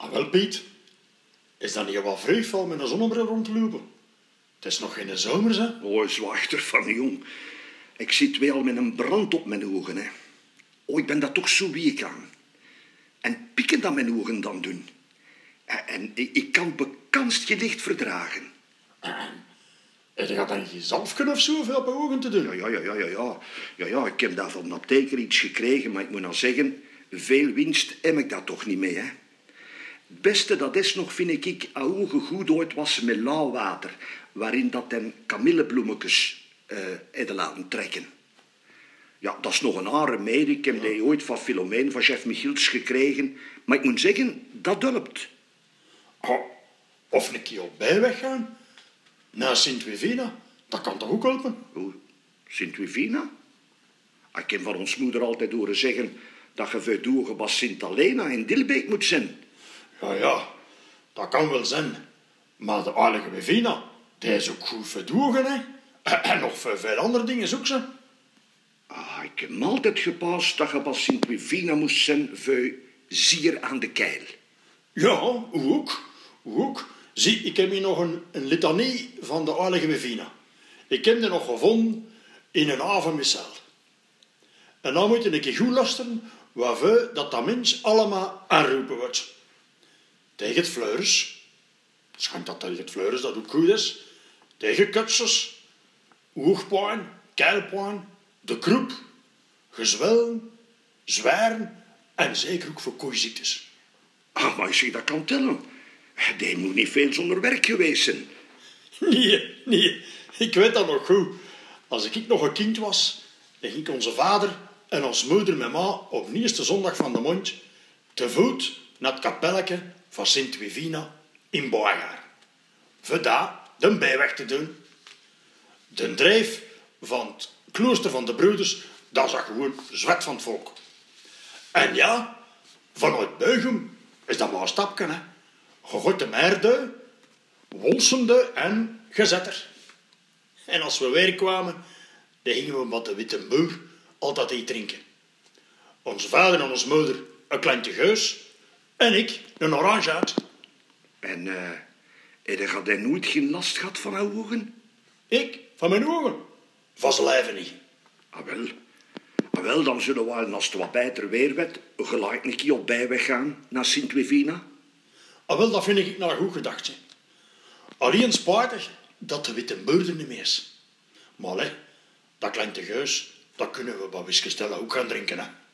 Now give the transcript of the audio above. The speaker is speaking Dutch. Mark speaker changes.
Speaker 1: Ah, wel, Piet. Is dat niet wat vreugd van met een zonnebril rond te lopen? Het is nog geen zomer, hè?
Speaker 2: Oh, zwachter van jong. Ik zit wel met een brand op mijn ogen, hè. Oh, ik ben dat toch zo week aan. En pieken dat mijn ogen dan doen. En ik kan bekanst je licht verdragen.
Speaker 1: En je gaat dan geen zalfje of zo veel op je ogen te doen?
Speaker 2: Ja, ik heb daar van de apotheker iets gekregen, maar ik moet nou zeggen, veel winst heb ik daar toch niet mee, hè. Het beste dat is nog, vind ik, aan ogen goed ooit was met lauw water, waarin dat den kamillebloemetjes hadden laten trekken. Ja, dat is nog een aarde mede. Ik heb die ooit van Philomeen, van chef Michiels, gekregen. Maar ik moet zeggen, dat helpt.
Speaker 1: Oh, of een keer op bijweg gaan. Naar Sint-Wivina. Dat kan toch ook helpen?
Speaker 2: Hoe? Sint-Wivina? Ik heb van ons moeder altijd horen zeggen dat je verdogen bij Sint-Alena in Dilbeek moet zijn.
Speaker 1: Ja, dat kan wel zijn. Maar de heilige Wivina, die is ook goed verdogen, hè. En nog veel andere dingen ook, ze.
Speaker 2: Ik heb me altijd gepaast dat je bij Sint-Wivina moest zijn voor zier aan de keil.
Speaker 1: Ja, hoe ook. Zie, ik heb hier nog een litanie van de heilige Wivina. Ik heb die nog gevonden in een avondmissel. En dan moet je een keer goed luisteren waarvoor dat mens allemaal aanroepen wordt. Tegen het fleurus. Schijnt dat tegen het fleurus dat ook goed is. Tegen kutsers, oogpijn, keilpijn, de kroep, gezwellen, zwijren en zeker ook voor koeiziektes.
Speaker 2: Maar als je dat kan tellen, die moet niet veel zonder werk geweest zijn.
Speaker 1: Nee, ik weet dat nog goed. Als ik nog een kind was, dan ging onze vader en onze moeder met ma op de eerste zondag van de maand te voet naar het kapelletje van Sint-Wivina in Boagaar. Voor daar de bijweg te doen. De drijf van het klooster van de broeders, dat zag gewoon zwet van het volk. En ja, vanuit Beugum is dat maar een stapje, hè. Je gooit de meerde, wolsende en gezetter. En als we weer kwamen, dan gingen we met de witte muur altijd iets drinken. Onze vader en onze moeder een klein tegeus en ik een orange uit.
Speaker 2: En had hij nooit geen last gehad van haar ogen?
Speaker 1: Ik? Van mijn ogen? Van zijn lijven niet.
Speaker 2: Wel, dan zullen we, als het wat beter weer werd, gelijk een keer op bijweg gaan naar Sint-Wivina.
Speaker 1: Wel, dat vind ik nou goed gedacht. Hè. Alleen spijtig dat de witte muur er niet meer is. Maar dat klein tegeus, dat kunnen we bij Wiske Stella ook gaan drinken, hè.